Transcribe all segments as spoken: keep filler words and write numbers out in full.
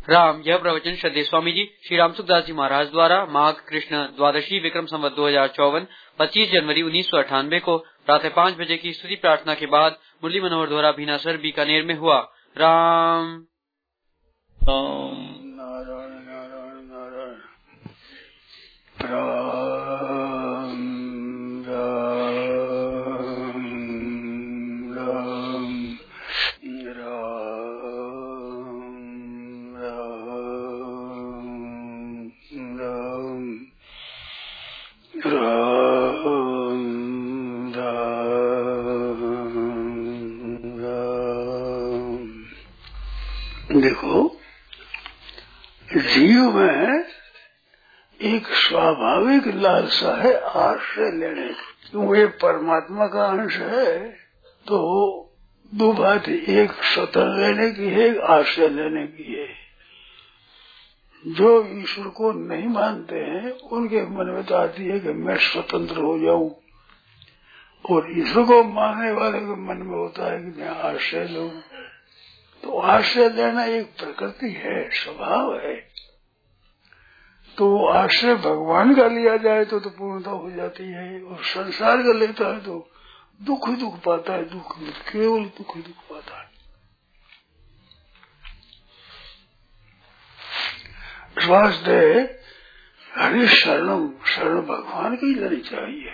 राम। यह प्रवचन श्रद्धेय स्वामी जी श्री राम सुखदास जी महाराज द्वारा माघ कृष्ण द्वादशी विक्रम संवत दो हजार चौवन पच्चीस जनवरी उन्नीस सौ अठानवे को प्रातः पाँच बजे की स्तुति प्रार्थना के बाद मुरली मनोहर द्वारा भीनासर बीकानेर में हुआ। राम राम नारायण नारायण नारायण राम राम देखो, जीव में एक स्वाभाविक लालसा है आश्रय लेने की। क्योंकि परमात्मा का अंश है तो दो बात, एक स्वतंत्र लेने की है, एक आश्रय लेने की है। जो ईश्वर को नहीं मानते हैं उनके मन में तो आती है कि मैं स्वतंत्र हो जाऊं, और ईश्वर को मानने वाले के मन में होता है कि मैं आश्रय लूं। तो आश्रय लेना एक प्रकृति है, स्वभाव है। तो आश्रय भगवान का लिया जाए तो, तो पूर्णता हो जाती है, और संसार का लेता है तो दुख ही दुख पाता है, दुख केवल दुख ही दुख पाता है। वास्ते हरि शरणम, शरण भगवान की लेनी चाहिए।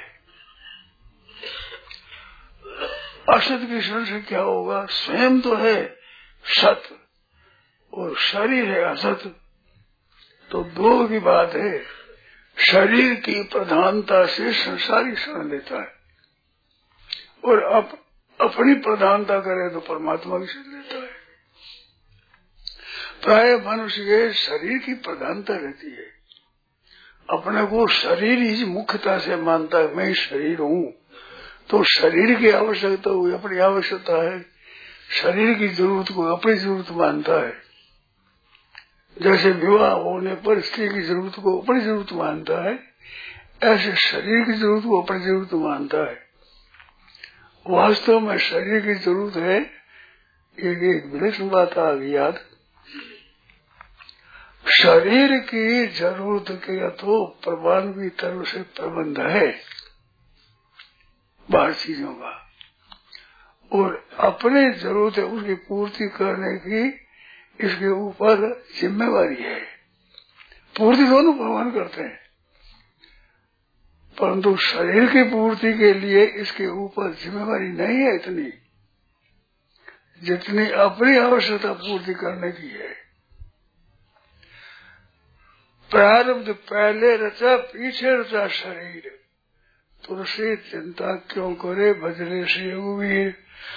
असत की शरण से क्या होगा? स्वयं तो है सत और शरीर है असत, तो दो की बात है। शरीर की प्रधानता से संसारी शरण लेता है, और अप, अपनी प्रधानता करे तो परमात्मा की शरण लेता है। प्राय मनुष्य के शरीर की प्रधानता रहती है, अपने को शरीर ही मुख्यता से मानता है, मैं शरीर हूँ, तो शरीर की आवश्यकता हुई अपनी आवश्यकता है, शरीर की जरूरत को अपनी जरूरत मानता है। जैसे विवाह होने पर स्त्री की जरूरत को अपनी जरूरत मानता है, ऐसे शरीर की जरूरत को अपनी जरूरत मानता है। वास्तव में शरीर की जरूरत है, एक एक विलक्षण बात आ गई याद। शरीर की जरूरत के तो प्रमाण की तरफ से प्रबंध है बाहर चीजों का, और अपने जरूरत है उसकी पूर्ति करने की इसके ऊपर जिम्मेवारी है। पूर्ति दोनों भगवान करते हैं, परंतु शरीर की पूर्ति के लिए इसके ऊपर जिम्मेवारी नहीं है इतनी जितनी अपनी आवश्यकता पूर्ति करने की है। प्रारब्ध पहले रचा पीछे रचा शरीर, तुलसी चिंता क्यों करे बजरे से उबीर।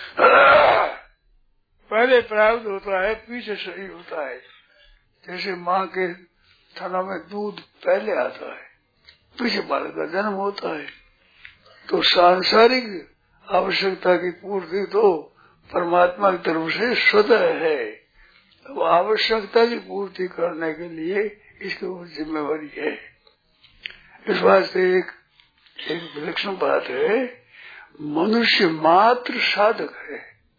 पहले प्रारब्ध होता है, पीछे शरीर होता है। जैसे माँ के थना में दूध पहले आता है, पीछे बालक का जन्म होता है। तो सांसारिक आवश्यकता की पूर्ति तो परमात्मा की तरफ से स्वतः है। अब आवश्यकता की पूर्ति करने के लिए इसके ऊपर जिम्मेवारी है। इस वास्ते एक एक विलक्षण बात है, मनुष्य मात्र साधक है।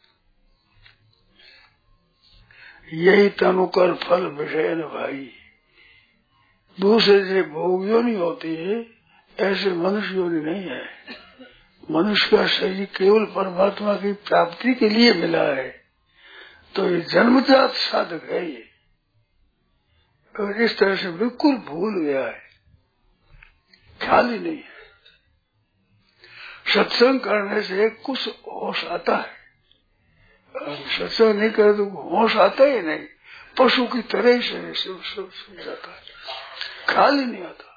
यही तनुकर फल विषय न भाई। दूसरे से भोग योनि होती है, ऐसे मनुष्य योनि नहीं है। मनुष्य का शरीर केवल परमात्मा की प्राप्ति के लिए मिला है, तो ये जन्मजात साधक है ये, और इस तरह से बिल्कुल भूल गया है, ख्याल ही नहीं है। सत्संग करने से कुछ होश आता है, सत्संग नहीं करे तो होश आता ही नहीं, पशु की तरह से सुन जाता है, ख्याल ही नहीं आता।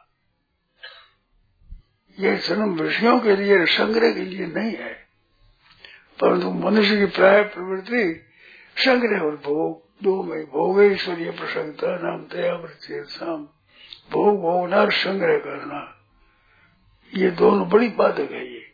ये जन्म विषयों के लिए संग्रह के लिए नहीं है, परंतु मनुष्य की प्राय प्रवृत्ति संग्रह और भोग दो में। भोग ईश्वरीय प्रसन्नता नाम दया शाम, भोग भोगना और संग्रह करना, ये दोनों बड़ी बाधक है। ये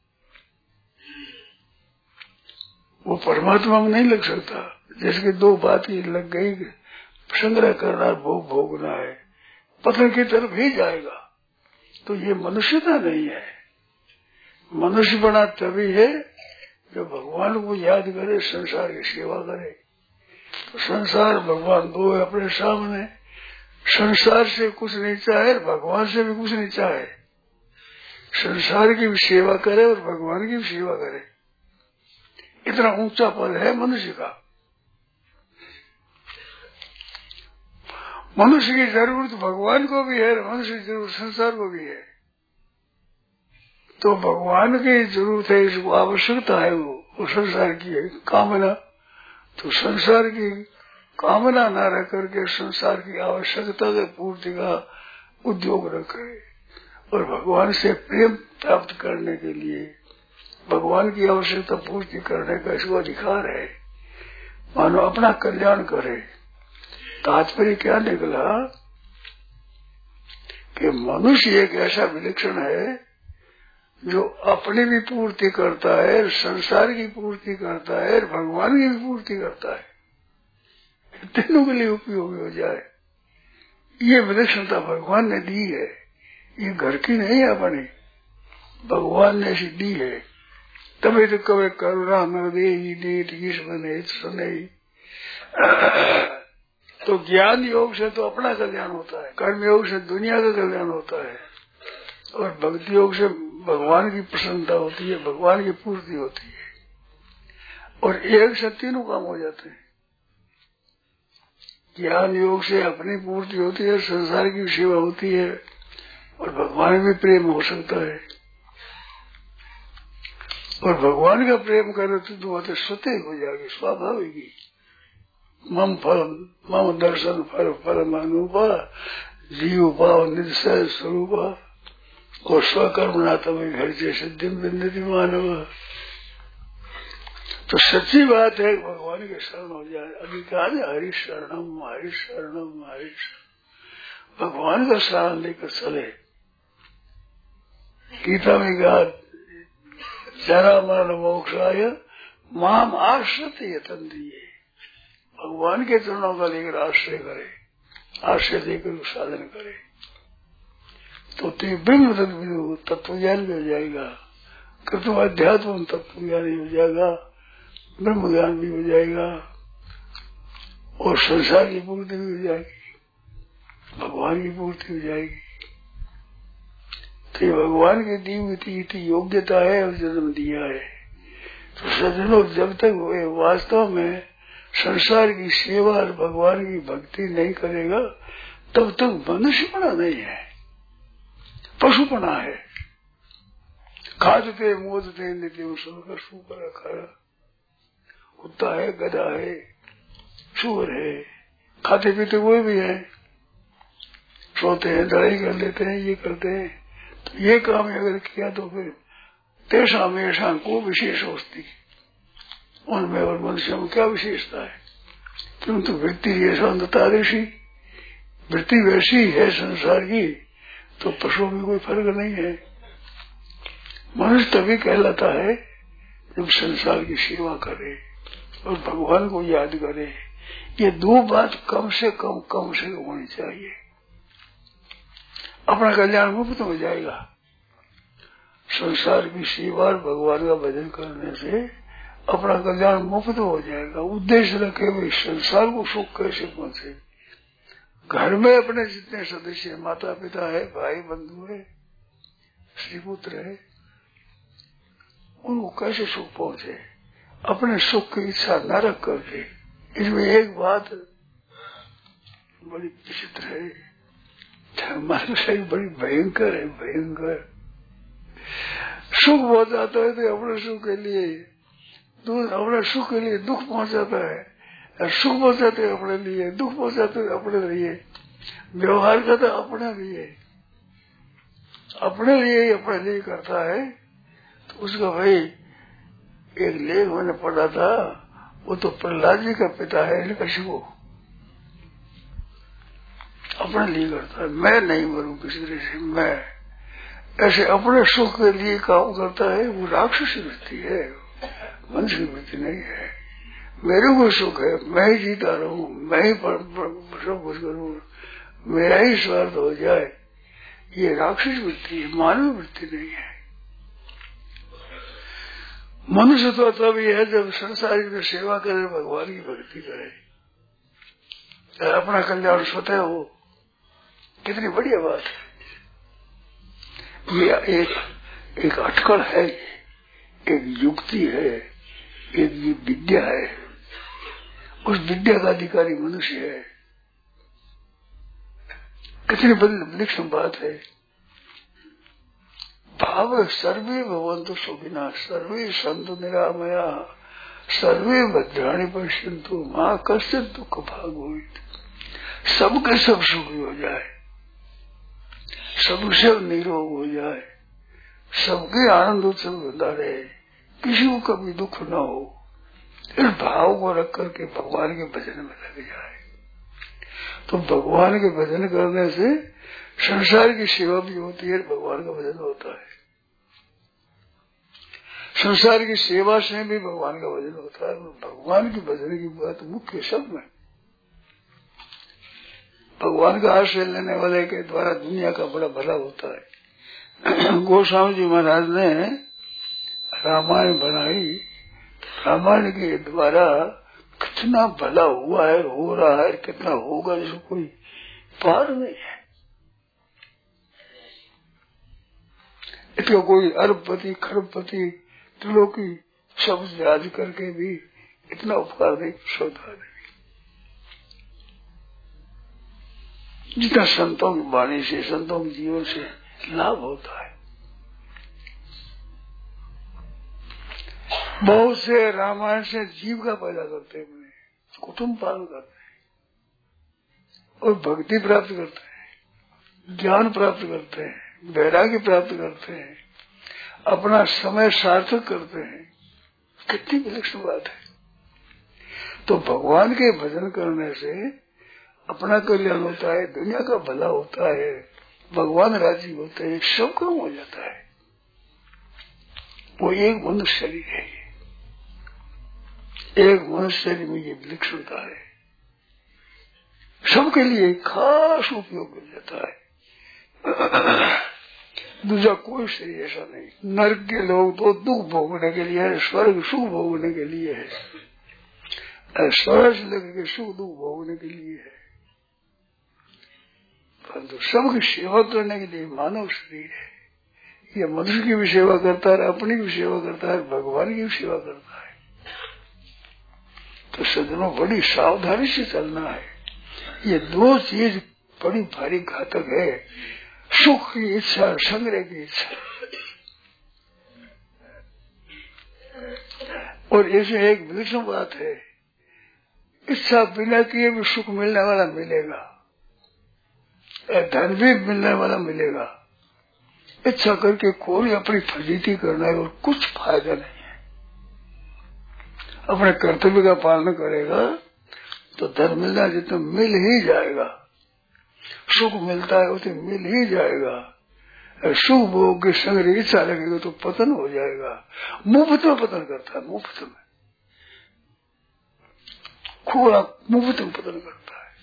वो परमात्मा में नहीं लग सकता। जिसके दो बात ही लग गई, संग्रह करना और भोग भोगना है, पतन की तरफ ही जाएगा। तो ये मनुष्यता नहीं है। मनुष्य बना तभी है जो भगवान को याद करे, संसार की सेवा करे, तो संसार भगवान दो है अपने सामने। संसार से कुछ नहीं चाहे, भगवान से भी कुछ नहीं चाहे। संसार की भी सेवा करे और भगवान की भी सेवा करे, इतना ऊंचा पद है मनुष्य का। मनुष्य की जरूरत भगवान को भी है, मनुष्य की जरूरत संसार को भी है। तो भगवान की जरूरत है, इसको आवश्यकता है, वो, वो संसार की है कामना। तो संसार की कामना न रह करके संसार की आवश्यकता के पूर्ति का उद्योग रखे और भगवान से प्रेम प्राप्त करने के लिए भगवान की आवश्यकता पूर्ति करने का इसको अधिकार है। मानो अपना कल्याण करे। तात्पर्य क्या निकला कि मनुष्य एक ऐसा विलक्षण है जो अपनी भी पूर्ति करता है, संसार की पूर्ति करता है, भगवान की भी पूर्ति करता है, तीनों के लिए उपयोगी हो जाए। ये विलक्षणता भगवान ने दी है, ये घर की नहीं है अपनी, भगवान ने ऐसी दी है। तभी तो कभी करुणा न दे नीत ईश्वर सुने। तो ज्ञान योग से तो अपना कल्याण होता है, कर्म योग से दुनिया का कल्याण होता है, और भक्ति योग से भगवान की प्रसन्नता होती है, भगवान की पूर्ति होती है, और एक से तीनों काम हो जाते हैं। ज्ञान योग से अपनी पूर्ति होती है, संसार की सेवा होती है, और भगवान में प्रेम हो सकता है। और भगवान का प्रेम करे तो दुआ स्वतः हो जाएगी, स्वाभाविक ही। मम फल मम दर्शन फल फल अनुपा जीव पाव निश्चय स्वरूपा और स्वकर्म ना तभी घर से सिद्धि बिंदी मानव। तो सच्ची बात है भगवान के शरण हो जाए। अभी कहा हरि शरणम हरि शरणम हरि शरण, भगवान का शरण लेकर चले। गीता में कहा जरा मरण मोक्षाय माम आश्रित यतन दिए, भगवान के चरणों का लेकर आश्रय करे, आश्रय लेकर साधन करे तो ते ब्रह्म तत्व ज्ञान भी हो जाएगा, कृत्व अध्यात्म तत्व ज्ञान भी हो जाएगा, ब्रह्म ज्ञान भी हो जाएगा, और संसार की पूर्ति भी हो जाएगी, भगवान की पूर्ति हो जाएगी। तो ये भगवान की दी हुई इतनी योग्यता है और जन्म दिया है। तो सज्जनों जब तक वे वास्तव में संसार की सेवा और भगवान की भक्ति नहीं करेगा तब तक मनुष्यपना नहीं है, पशुपना है। खादते मोदते नित्य सुनकर सुपर खड़ा, कुत्ता है, गधा है, सुअर है, खाते पीते वो भी है, सोते हैं, लड़ाई कर लेते हैं, ये करते हैं। तो ये काम अगर किया तो फिर तेषा मेषा को विशेष होती, उनमें और मनुष्य में क्या विशेषता है? किंतु वृत्ति ये शांतता ऋषि वृत्ति वैसी है संसार की, तो पशुओं में कोई फर्क नहीं है। मनुष्य तभी कहलाता है जब संसार की सेवा करे और भगवान को याद करे। ये दो बात कम से कम कम से होनी चाहिए, अपना कल्याण मुक्त हो जाएगा। संसार की सेवा और भगवान का भजन करने से अपना कल्याण मुक्त हो जाएगा। उद्देश्य रखे हुए संसार को सुख कैसे पहुंचे। घर में अपने जितने सदस्य, माता पिता है, भाई बंधु है, स्त्री पुत्र है, उनको कैसे सुख पहुंचे, अपने सुख की इच्छा न रख करके। इसमें एक बात बड़ी विचित्र है, हमारे शरीर बड़ी भयंकर है, भयंकर। सुख पहुंचाता है तो अपने सुख के लिए, अपने सुख के लिए दुख पहुंचाता है, और सुख पहुंचाते हैं अपने लिए, दुख पहुंचाते हैं अपने लिए। व्यवहार करता है अपने लिए, अपने लिए ही अपने लिए करता है। तो उसका भाई एक लेख मैंने पढ़ा था, वो तो प्रहलाद जी का पिता है हिरण्यकशिपु, अपने लिए करता है। मैं नहीं मरूं किसी तरह से, मैं ऐसे अपने सुख के लिए काम करता है। वो राक्षसी वृत्ति है, मनुष्य की वृत्ति नहीं है। मेरे को सुख है, मैं ही जीता रहूं, मैं ही सब कुछ करूं, मेरा ही स्वार्थ हो जाए, ये राक्षस वृत्ति है, मानव वृत्ति नहीं है। मनुष्य तो तभी है जब संसार की सेवा करे, भगवान की भक्ति करे। अपना कल्याण स्वतः हो, कितनी बढ़िया बात है। ये एक एक अटकल है, एक युक्ति है, एक ये विद्या है। उस विद्या का अधिकारी मनुष्य है। कितनी बड़ी विलक्षण बात है। भाव सर्वे भवन्तु सुखिनः, सर्वे सन्तु निरामयाः, सर्वे भद्राणि पश्यन्तु मा कश्चित् दुःख भाग् भवेत्। सबके सब सुखी हो जाए, सबसे निरोग हो जाए, सबके आनंद उत्सव बंधा रहे, किसी को कभी दुख न हो। इस भाव को रख करके भगवान के भजन में लग जाए तो भगवान के भजन करने से संसार की सेवा भी होती है, भगवान का भजन होता है। संसार की सेवा से भी भगवान का भजन होता है। भगवान की भजन की बात मुख्य सब में। भगवान का आश्रय लेने वाले के द्वारा दुनिया का बड़ा भला होता है। गोस्वामी जी महाराज ने रामायण बनाई, रामायण के द्वारा कितना भला हुआ है, हो रहा है, कितना होगा जिसको कोई पार नहीं है। इसको कोई अरबपति खरबपति त्रिलोकी शब्द याद करके भी इतना उपकार नहीं सोता नहीं जितना संतों की वाणी से, संतों के जीवन से लाभ होता है। बहुत से रामायण से जीविका पैदा करते हैं, कुटुंब पालन करते हैं और भक्ति प्राप्त करते हैं, ज्ञान प्राप्त करते हैं, वैराग्य प्राप्त करते हैं, अपना समय सार्थक करते हैं। कितनी विलक्षण बात है। तो भगवान के भजन करने से अपना कल्याण होता है, दुनिया का भला होता है, भगवान राजी होते हैं, सब काम हो जाता है। वो एक मनुष्य शरीर है, एक मनुष्य शरीर में ये विलक्षणता है, सबके लिए खास उपयोग मिल जाता है। दूसरा कोई शरीर ऐसा नहीं। नरक के लोग तो दुख भोगने के लिए है, स्वर्ग सुख भोगने के लिए है, स्वर्ग से लेकर सुख दुख भोगने के लिए है, परंतु सबकी सेवा करने के लिए मानव शरीर है। ये मनुष्य की भी सेवा करता है, अपनी भी सेवा करता है, भगवान की भी सेवा करता है। तो सज्जनों बड़ी सावधानी से चलना है। ये दो चीज बड़ी भारी घातक है, सुख की इच्छा, संग्रह की इच्छा। और इसमें एक विलक्षण बात है, इच्छा बिना किए भी सुख मिलने वाला मिलेगा, धन भी मिलने वाला मिलेगा। इच्छा करके कोई अपनी फजीती करना है और कुछ फायदा नहीं है। अपने कर्तव्य का पालन करेगा तो धन मिलना जितना मिल ही जाएगा, सुख मिलता है उसे मिल ही जाएगा। सुख भोग के संग इच्छा लगेगा तो पतन हो जाएगा। मुफ्त में पतन करता है, मुफ्त में खोला मुफ्त में पतन करता है।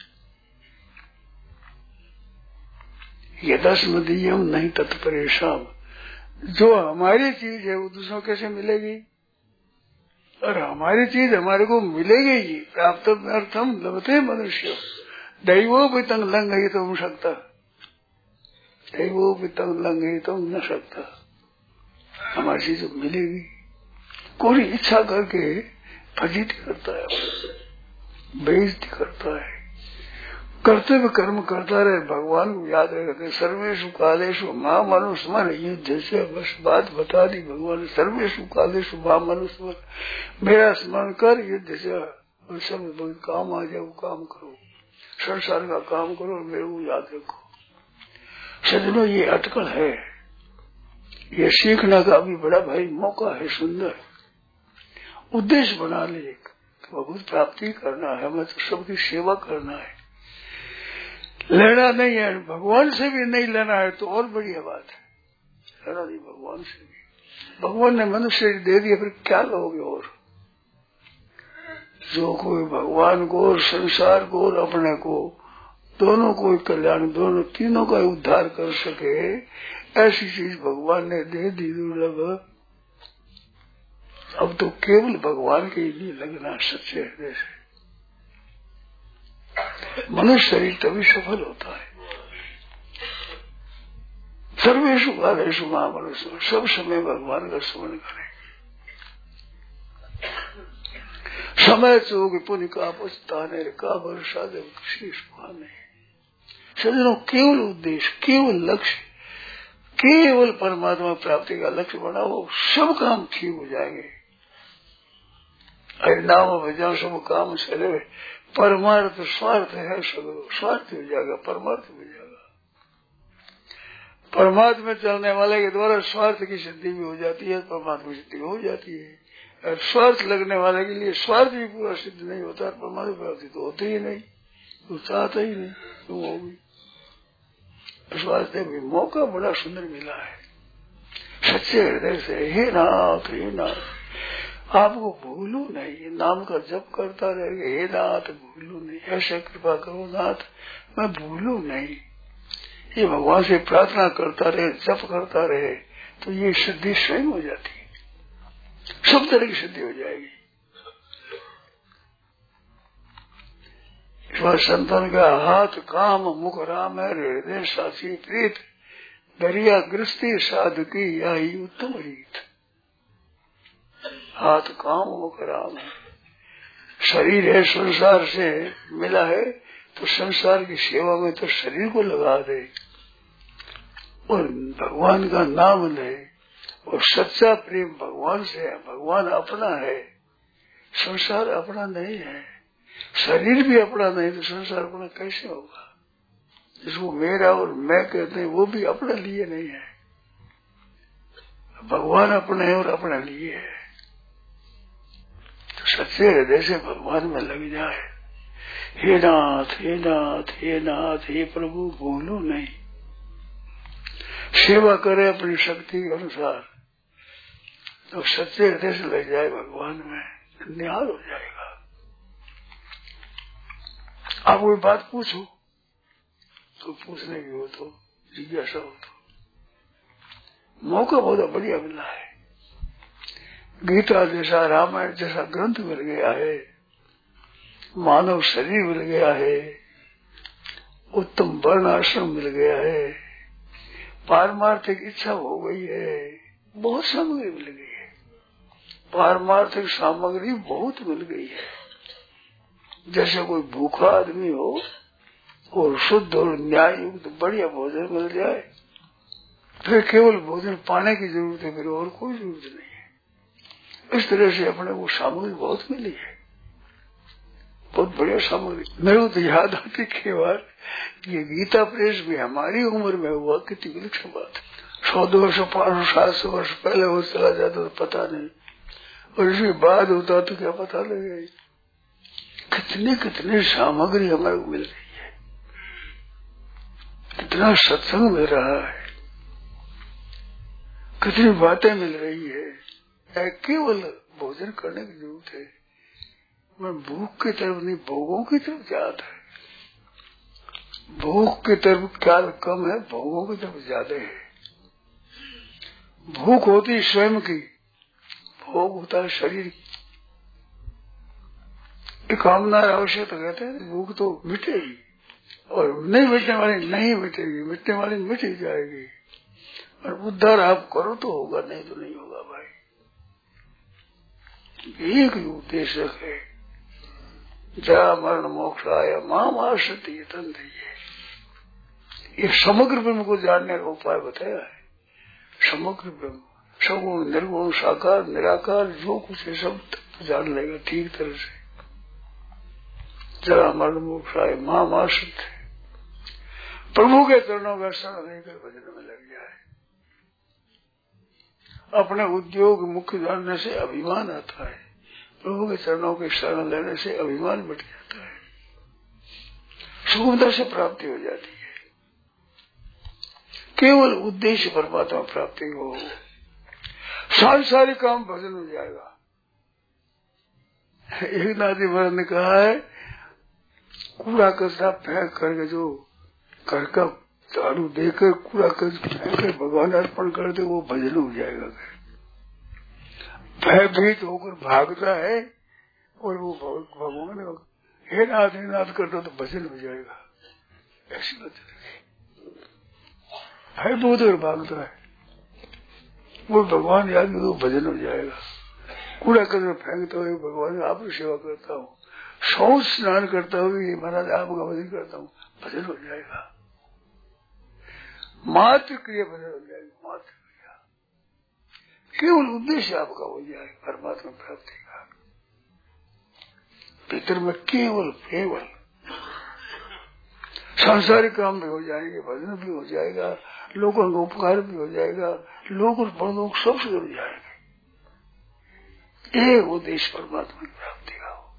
यदस मदीयम नहीं तत्परेशाम, जो हमारी चीज है वो दूसरों कैसे मिलेगी, और हमारी चीज हमारे को मिलेगी ही। प्राप्त अर्थम लभते मनुष्य दैवो भी तंग लंग ही तो सकता, दैवो भी तंग लंग ही तो न सकता। हमारी चीज मिलेगी। कोई इच्छा करके फजीती करता है, बेइज्जती करता है, कर्तव्य कर्म करता रहे, भगवान को याद रखते। सर्वेशु कालेशु मां मनुस्मर युद्ध से बस बात बता दी भगवान। सर्वेशु कालेशु मां मनुस्मर, मेरा स्मरण कर युद्ध से, और सब काम आ जाए वो काम करो, संसार का काम करो और मेरे को याद रखो। सजनों ये अटकल है, ये सीखने का भी बड़ा भाई मौका है, सुंदर। उद्देश्य बना ले, भगवत प्राप्ति करना है, हमें तो सबकी सेवा करना है, लेना नहीं है, भगवान से भी नहीं लेना है तो और बढ़िया बात है। लेना नहीं भगवान से भी, भगवान ने मनुष्य दे दिया, फिर क्या लोगे। और जो कोई भगवान को और संसार को और अपने को दोनों को कल्याण, दोनों तीनों का उद्धार कर सके, ऐसी चीज भगवान ने दे दी दुर्लभ। अब तो केवल भगवान के लिए लगना सच्चे हृदय से, मनुष्य शरीर तभी सफल होता है। सर्वेषु कालेषु महामनुष्य, सब समय भगवान का स्मरण करें। समय चोग पुण्य का पछताने का वर्षा जब शेष पाने। सज्जनों, केवल उद्देश्य, केवल लक्ष्य, केवल परमात्मा प्राप्ति का लक्ष्य बनाओ, सब काम ठीक हो जाएंगे। अरे नाम भजन सब काम चले, परमार्थ स्वार्थ है, सगरो स्वार्थ हो जाएगा, परमार्थ हो जाएगा। परमात्मा में चलने वाले के द्वारा स्वार्थ की सिद्धि भी हो जाती है, परमात्मा की सिद्धि हो जाती है। और स्वार्थ लगने वाले के लिए स्वार्थ भी पूरा सिद्ध नहीं होता, परमात्मा प्राप्ति तो होती ही नहीं, तो चाहता ही नहीं, तो होगी। इस वास्ते भी मौका बड़ा सुंदर मिला है। सच्चे हृदय से हे नाथ, हे नाथ, आपको भूलू नहीं, नाम का जप करता रहेगा। हे नाथ भूलू नहीं, ऐसे कृपा करो नाथ, मैं भूलू नहीं। ये भगवान से प्रार्थना करता रहे, जप करता रहे, तो ये सिद्धि स्वयं हो जाती है, सब तरह की सिद्धि हो जाएगी। इस बार संतन का हाथ काम मुख राम है, हृदय साची प्रीत, दरिया गृहस्थी साधु की यही उत्तम रीत। हाथ काम मुख राम है, शरीर है संसार से मिला है, तो संसार की सेवा में तो शरीर को लगा दे और भगवान का नाम ले, और सच्चा प्रेम भगवान से है। भगवान अपना है, संसार अपना नहीं है। शरीर भी अपना नहीं तो संसार अपना कैसे होगा? जिसको मेरा और मैं कहते हैं वो भी अपने लिए नहीं है। भगवान अपने है और अपने लिए है। तो सच्चे हृदय से भगवान में लग जाए। हे नाथ, हे नाथ, हे नाथ, हे प्रभु भूलो नहीं। सेवा करे अपनी शक्ति के अनुसार, तो सच्चे हृदय से लग जाए भगवान में, निहाल हो जाएगा। आप कोई बात पूछो तो पूछने की हो तो जिज्ञासा हो तो मौका बहुत बढ़िया मिला है। गीता जैसा, रामायण जैसा ग्रंथ मिल गया है, मानव शरीर मिल गया है, उत्तम वर्ण आश्रम मिल गया है, पारमार्थिक इच्छा हो गई है, बहुत सामग्री मिल गई है। पारमार्थिक सामग्री बहुत मिल गई है। जैसे कोई भूखा आदमी हो और शुद्ध और न्याय युक्त बढ़िया भोजन मिल जाए, फिर केवल भोजन पाने की जरूरत है, फिर और कोई जरूरत नहीं है। इस तरह से अपने को सामग्री बहुत मिली है, बहुत बढ़िया सामग्री। मेरे तो याद आती कई बार ये गीता प्रेस भी हमारी उम्र में हुआ, कितनी विलक्षण बात है। सौ दो सौ पांच सौ सात सौ वर्ष पहले वो चला जाता तो पता नहीं, और इसके बाद होता तो क्या पता लगे। कितने कितने सामग्री हमारे को मिल रही है, कितना सत्संग मिल रहा है, कितनी बातें मिल रही है। केवल भोजन करने की जरूरत है। मैं भूख की तरफ नहीं, भोगों की तरफ ज्यादा है। भूख की तरफ ख्याल कम है, भोगों की तरफ ज्यादा है। भूख होती स्वयं की, भोग होता है शरीर की। कामना आवश्यक तो कहते हैं भूख तो मिटेगी, और नहीं मिटने वाली नहीं मिटेगी, मिटने वाली मिट ही जाएगी। और उद्धार आप करो तो होगा, नहीं तो नहीं होगा भाई। एक ही उद्देश्य है, जरा मरण मोक्ष आया माम आश्रित तंत्र। ये समग्र ब्रह्म को जानने का उपाय बताया है। समग्र ब्रह्म, सगुण निर्गुण साकार निराकार जो कुछ है सब जान लेगा ठीक तरह से। जरा मरण मोक्ष आए माम आश्रित, प्रभु के चरणों का शरण लेकर भजन में लग जाए। अपने उद्योग मुख्य जानने से अभिमान आता है, प्रभु के चरणों के शरण लेने से अभिमान मिट जाता है, सुगमता से प्राप्ति हो जाती है। केवल उद्देश्य परमात्मा प्राप्ति हो, सांसारिक काम भजन हो जाएगा। एक नाती महाराज ने कहा है, कूड़ा कचरा फेंक करके जो घर का झाड़ू देकर कूड़ा कचरा फेंक कर भगवान अर्पण कर दे, वो भजन हो जाएगा। भयभीत होकर भागता है और वो भगवान हे नाथ हे नाथ कर दो तो भजन हो जाएगा, ऐसी बात है। बहुत और भागता है वो भगवान याद में तो भजन हो जाएगा। कूड़ा कचरा फेंकता हुए भगवान आपकी सेवा करता हूँ, शौच स्नान करता हुए महाराज आपका भजन करता हूँ, भजन हो जाएगा। मात्र क्रिया भजन हो जाएगी, मात्र क्रिया, केवल उद्देश्य आपका हो जाए परमात्मा प्राप्ति का। भीतर में केवल केवल सांसारिक काम भी हो जाएंगे, भजन भी हो जाएगा, लोगों का उपकार भी हो जाएगा, लोग और परलोक सब से जुड़ जाएंगे। एक उद्देश्य परमात्मा की प्राप्ति का हो।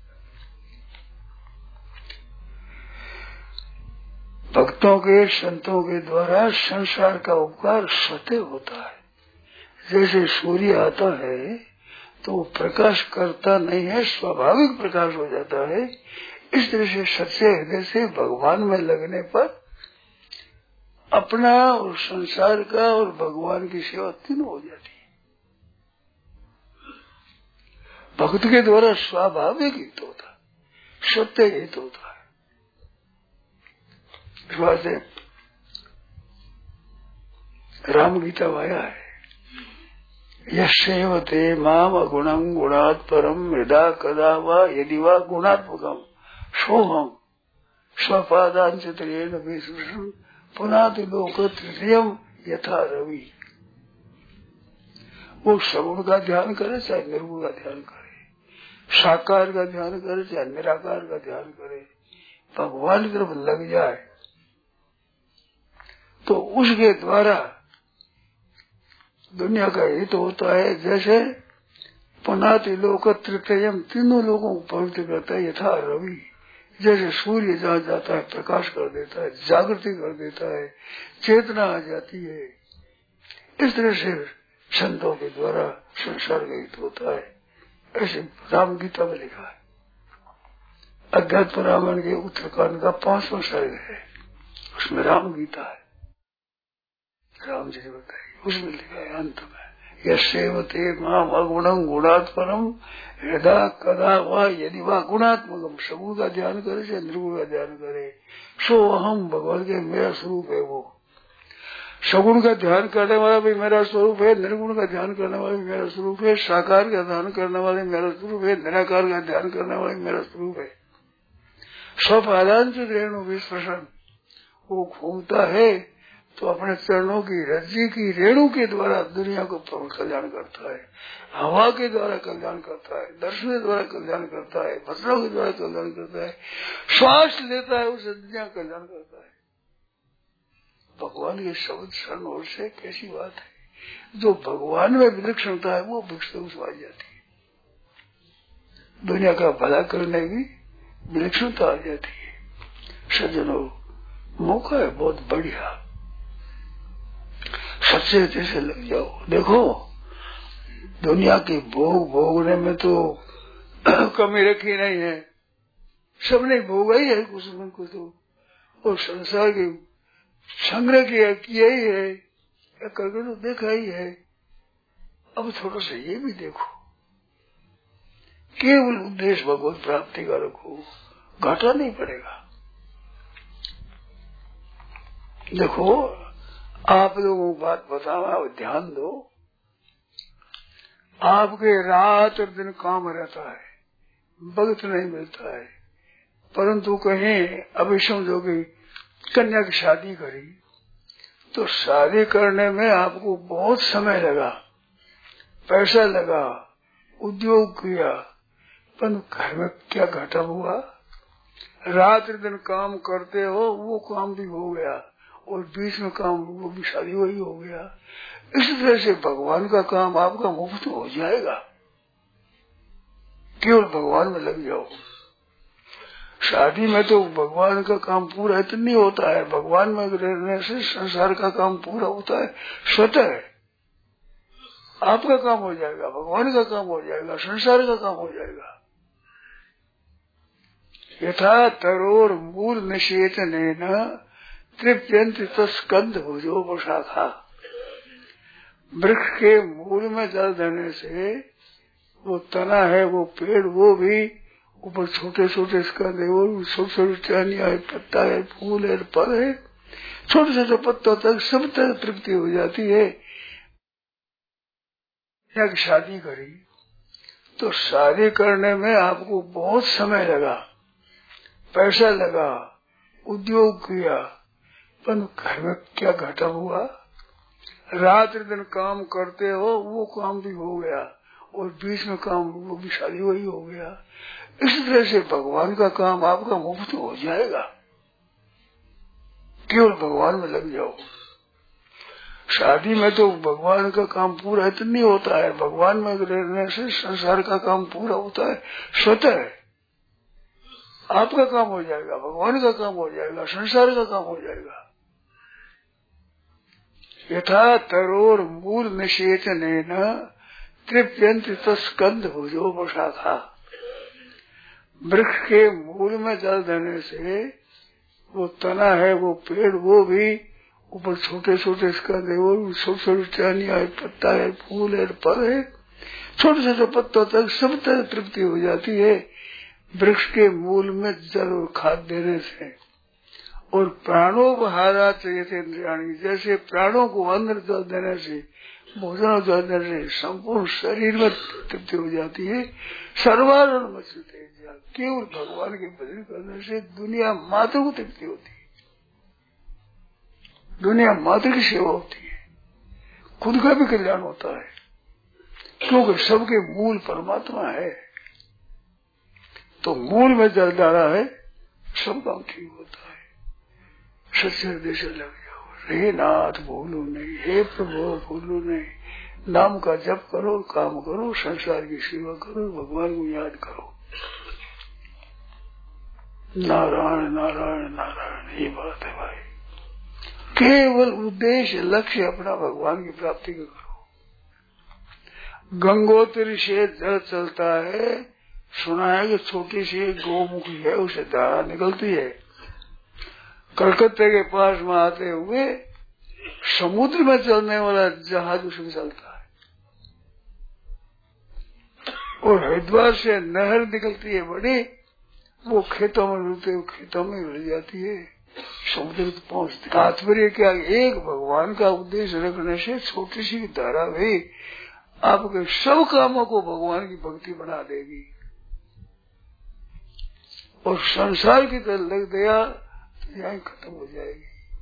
भक्तों के संतों के द्वारा संसार का उपकार स्वतः होता है। जैसे सूर्य आता है तो वो प्रकाश करता नहीं है, स्वाभाविक प्रकाश हो जाता है। इस तरह से सच्चे हृदय से भगवान में लगने पर अपना और संसार का और भगवान की सेवा तीनों हो जाती है। भक्त के द्वारा स्वाभाविक हित होता है, सत्य हित होता है। इस बात से राम गीता में आया है, यस्यैवते माम अगुणं गुणात् परम यदा कदा वा यदि वा गुणात्मकम सोहम स्वपादांचत्रेण विसृष्टं पुनाति लोकत्रयम् यथा रवि। वो सगुण का ध्यान करे चाहे निर्गुण का ध्यान करे, साकार का ध्यान करे चाहे निराकार का ध्यान करे, भगवान की तरफ लग जाए तो उसके द्वारा दुनिया का हित तो होता है। जैसे पुनाति लोक त्रितयम, तीनों लोगों को पवित्र करता है, यथा रवि, जैसे सूर्य जहाँ जाता है प्रकाश कर देता है, जागृति कर देता है, चेतना आ जाती है। इस तरह से संतों के द्वारा संसार का हित होता है। ऐसे राम गीता में लिखा है। अध्यात्म रामायण के उत्तरकांड का पांचवा सर्ग है, उसमें राम गीता है, राम जी ने बताई, उसमें लिखा है अंत में, यस्यैवते माम अगुणं गुणात् परम यदा कदा वा यदि वा गुणात्मकम, सगुण का ध्यान करे चाहे निर्गुण का ध्यान करे, सो अहम, भगवान के मेरा स्वरूप है। वो सगुण का ध्यान करने वाला भी मेरा स्वरूप है, निर्गुण का ध्यान करने वाला भी मेरा स्वरूप है, साकार का ध्यान करने वाले मेरा स्वरूप है, निराकार का ध्यान करने वाले मेरा स्वरूप है। स्वपादांच रेणु विस्पृशन, वो घूमता है तो अपने चरणों की रज्जी की रेणु के द्वारा दुनिया को कल्याण करता है, हवा के द्वारा कल्याण करता है, दर्शन के द्वारा कल्याण करता है, वस्त्रों के द्वारा कल्याण करता है, श्वास लेता है उसे दुनिया कल्याण करता है। भगवान के शब्द शरण और से कैसी बात है। जो भगवान में विलक्षणता है वो विलक्षण आ जाती है, दुनिया का भला करने की विलक्षणता आ जाती है। सज्जनों, मौका है बहुत बढ़िया, सच्चे जैसे लग जाओ। देखो दुनिया की भोग भोगने में तो कमी रखी नहीं है, सबने भोगा ही है कुछ न कुछ, तो और संसार के संग्रह किया किया ही है, करके तो देखा ही है। अब थोड़ा सा ये भी देखो, केवल उद्देश्य भगवत प्राप्ति का रखो, घाटा नहीं पड़ेगा। देखो आप लोगों को बात बताओ, ध्यान दो। आपके रात और दिन काम रहता है, वक्त नहीं मिलता है, परंतु कहीं अभी समझो कि कन्या की शादी करी तो शादी करने में आपको बहुत समय लगा, पैसा लगा, उद्योग किया, पर घर में क्या घाटा हुआ। रात दिन काम करते हो, वो काम भी हो गया, और बीच में काम वो भी शादी वही हो गया। इस तरह से भगवान का काम आपका मुफ्त हो जाएगा, केवल भगवान में लग जाओ। शादी में तो भगवान का काम पूरा इतना नहीं होता है, भगवान में रहने से संसार का काम पूरा होता है, स्वतः है। आपका काम हो जाएगा, भगवान का काम हो जाएगा, संसार का काम हो जाएगा। यथा तरोर मूल निषेचनेन तृप्यन्ति तस्कंद भुजो शाखा। वृक्ष के मूल में जल देने से वो तना है, वो पेड़, वो भी ऊपर छोटे छोटे इसका देवर, छोटे छोटे टहनियां है, पत्ता है, फूल है, फल है, छोटे छोटे पत्तों तक सब तक तृप्ति हो जाती है। एक शादी करी तो शादी करने में आपको बहुत समय लगा, पैसा लगा, उद्योग किया, पर घर में क्या घटा हुआ? रात दिन काम करते हो, वो काम भी हो गया और बीच में काम वो भी शादी वही हो गया। इस तरह से भगवान का काम आपका मुफ्त हो जाएगा, केवल भगवान में लग जाओ। शादी में तो भगवान का काम पूरा इतना नहीं होता है, भगवान में रहने से संसार का काम पूरा होता है। स्वतः आपका काम हो जाएगा, भगवान का काम हो जाएगा, संसार का काम हो जाएगा। यथा तरोर मूल निषेचन तृप्यंत तस्कंद भुजो बशाखा। वृक्ष के मूल में जल देने से वो तना है, वो पेड़, वो भी ऊपर छोटे छोटे इसका देवर, छोटे छोटे टहनियां है, पत्ता है, फूल है, फल है, छोटे छोटे पत्तों तक सब तक तृप्ति हो जाती है वृक्ष के मूल में जल और खाद देने से। और प्राणोपहारा चाहिए थे इंद्रियाणी, जैसे प्राणों को अंदर जल देने से, भोजन जल देने से संपूर्ण शरीर में तृप्ति हो जाती है। सर्वारण मचते, केवल भगवान के भजन करने से दुनिया मात्र को तृप्ति होती है, दुनिया मात्र की सेवा होती है, खुद का भी कल्याण होता है, क्योंकि सबके मूल परमात्मा है। तो मूल में जल डाला है, सब काम ठीक होता है। सच्चे हृदय से लग जाओ, हे नाथ भूलो नहीं, हे प्रभु भूलो नहीं, नाम का जप करो, काम करो, संसार की सेवा करो, भगवान को याद करो। नारायण नारायण नारायण, ये बात है भाई। केवल उद्देश्य लक्ष्य अपना भगवान की प्राप्ति का करो। गंगोत्री से जल चलता है, सुना है कि छोटी सी गौमुखी है, उसे धारा निकलती है। कलकत्ते के पास में आते हुए समुद्र में चलने वाला जहाज उसमें चलता है, और हरिद्वार से नहर निकलती है बड़ी, वो खेतों में रुकते खेतों में मिल जाती है, समुद्र तक पहुंचती। तात्पर्य क्या? एक भगवान का उद्देश्य रखने से छोटी सी धारा भी आपके सब कामों को भगवान की भक्ति बना देगी, और संसार की तरफ लग गया तो यहीं खत्म हो जाएगी।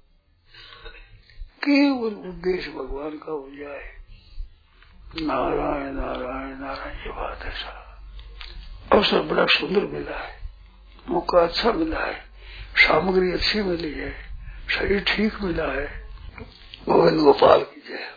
केवल उद्देश्य भगवान का हो जाए। नारायण नारायण नारायण, ये बात है। सारा अवसर बड़ा सुंदर मिला है, मौका अच्छा मिला है, सामग्री अच्छी मिली है, शरीर ठीक मिला है। गोविंद गोपाल की जय।